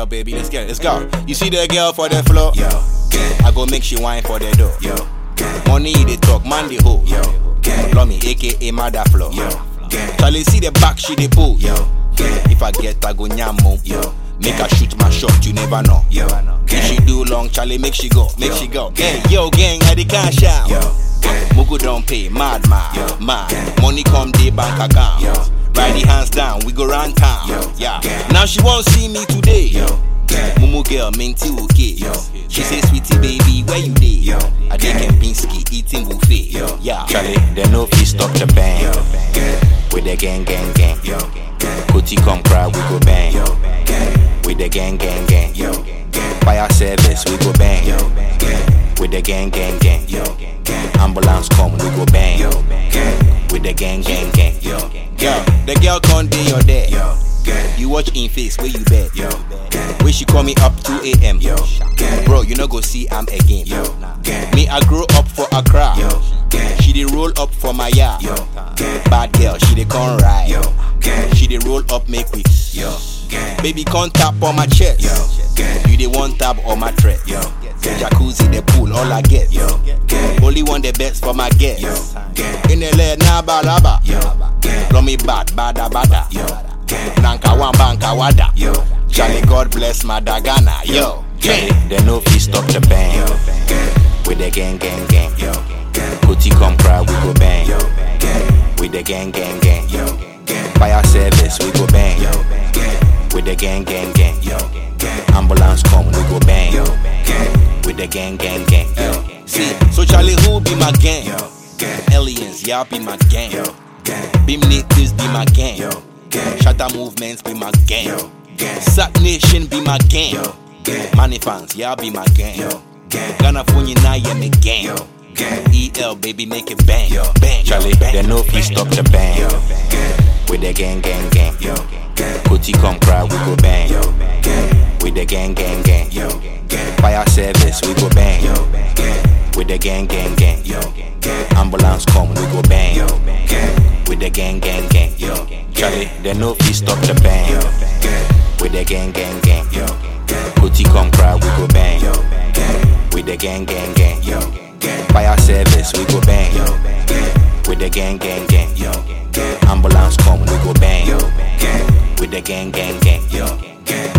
girl, baby, let's get it, let's go. You see the girl for the floor? Yo, I go make she wine for the door. Yo, money they talk, man they hold. Yo, love me, aka Mother Flow. Yo, Charlie see the back she they pull. Yo, if I get I go nyamo. Yo, make her shoot my shot, you never know. Yo, if she do long, Charlie make she go, make she go. Hey, yo, gang, I the cash out. Yo, Mugu don't pay, mad. Money come the bank account. Yo, ride the hands down, we go round town. Yo, yeah. Now she won't see me today. Yo, Mumu girl, minty okay. Yo, she say, sweetie baby, where you dey? Yo, I dey Kempinski, eating buffet. Yo, yeah. Charlie, they no fee stop the bang. Yo, with the gang. Yo, Kuti come cry, we go bang. Yo, with the gang. Yo, fire service, we go bang. Yo, with the gang. Yo, ambulance come, we go bang. Yo, with the gang. Yo, the girl can't day your day. Yo, you watch in face where you bet. Yo, where she call me up 2 a.m. Yo, bro, you no go see I'm again. Yo, me I grow up for Accra. Yo, she dey roll up for my yard. Yo, bad girl, she dey come ride. Yo, she dey roll up make we. Yo, baby come tap on my chest. Yo, you dey one tap on my thread. Yo, jacuzzi the pool all I get. Yo, only one the best for my guests. Yo, in the leg na balaba. Yo, love me bada. Yo, nanka wan banka wada. Yo, Charlie, God bless my Dagana. Yo, Charlie, they no fee stop the bang. Yo, with the gang. Yo, Kuti come cry, we go bang. Yo, with the gang. Yo, fire service, we go bang. Yo, with the gang. Yo, ambulance come, we go bang. Yo, with the gang. Yo, see, so Charlie, who be my gang? Yo, aliens, y'all be my gang. Yo, Beam natives be my gang. Yo, Shatter movements be my gang. Yo, Sack Nation be my gang. Yo, Money fans, y'all be my gang. Yo, Ghana Funny now, yeah, me gang. Yo, EL baby, make it bang. Yo, bang. Charlie, they no fee stop the bang. Yo, with the gang. Yo, Kuti come cry, we go bang. Yo, with the gang. Yo, fire service, we go bang. Yo, with the gang. Yo, ambulance come, we go bang. Yo, with the gang. Yo, Charlie, they no fee stop the bang. Yo, with the gang. Yo, Kuti come cry, we go bang. Yo, with the gang. Yo, fire service, we go bang. Yo, with the gang. Yo, ambulance come, we go bang. Yo, with the gang. Yo.